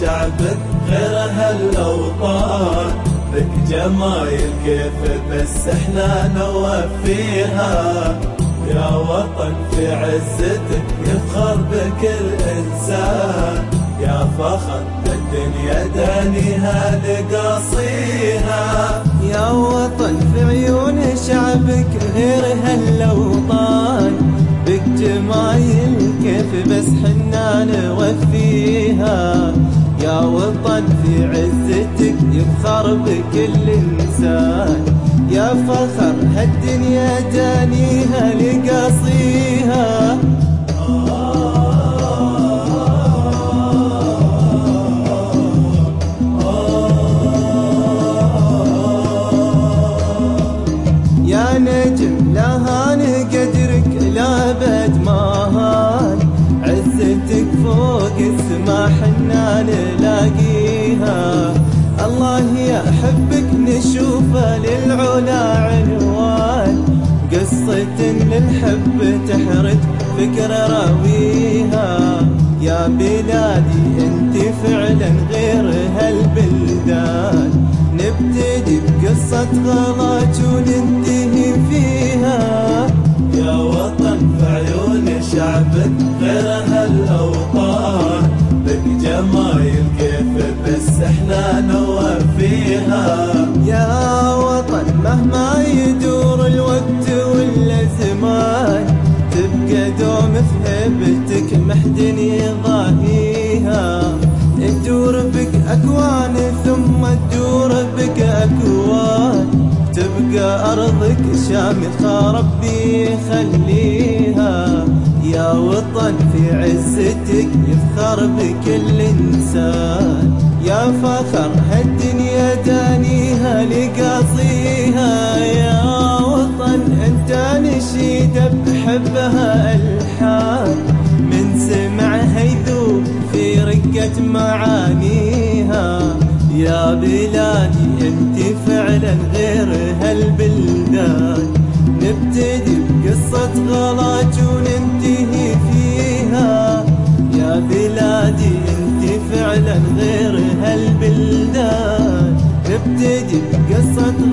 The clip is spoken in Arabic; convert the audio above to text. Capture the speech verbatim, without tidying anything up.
شعبك غير هالأوطان، لك جمايل كيف بس احنا نوفيها. يا وطن في عزتك يفخر بك الإنسان، يا فخر الدنيا دانيها لقاصيها. يا وطن في عيون شعبك غير هالأوطان، بك جمايل كيف بس حنا نوفيها. يا وطن في عزتك يفخر بك الإنسان، يا فخر هالدنيا دانيها لقاصيها. يا نجم لا هان قدرك لا بد ما هان، عزتك فوق السما حنا نلاقيها. الله يحبك نشوفه للعلا عنوان، قصة للحب تحرج فكر راويها. يا بلادي انت فعلا غير هالبلدان، نبتدي بقصة غلاج وننتهي فيها. يا وطن في عيون شعبك غير هالأوطان، لك جمايل كيف بس احنا نوفيها. يا وطن مهما يدور الوقت والزمان، تبقى دوم في هيبتك محد يضاهيها. تدور بك أكوان ثم تدور بك أكوان، تبقى أرضك شامخة ربي يخليها. يا وطن في عزتك يفخر بك الإنسان، يا فخر هالدنيا دانيها لقاصيها. يا وطن انت نشيدة بحبها ألحان، من سمعها يذوب في رقة معانيها. يا بلادي انت فعلا غير هالبلدان، نبتدي بقصة غلاج وننتهي فيها. يا بلادي انت فعلا غير هالبلدان، نبتدي بقصة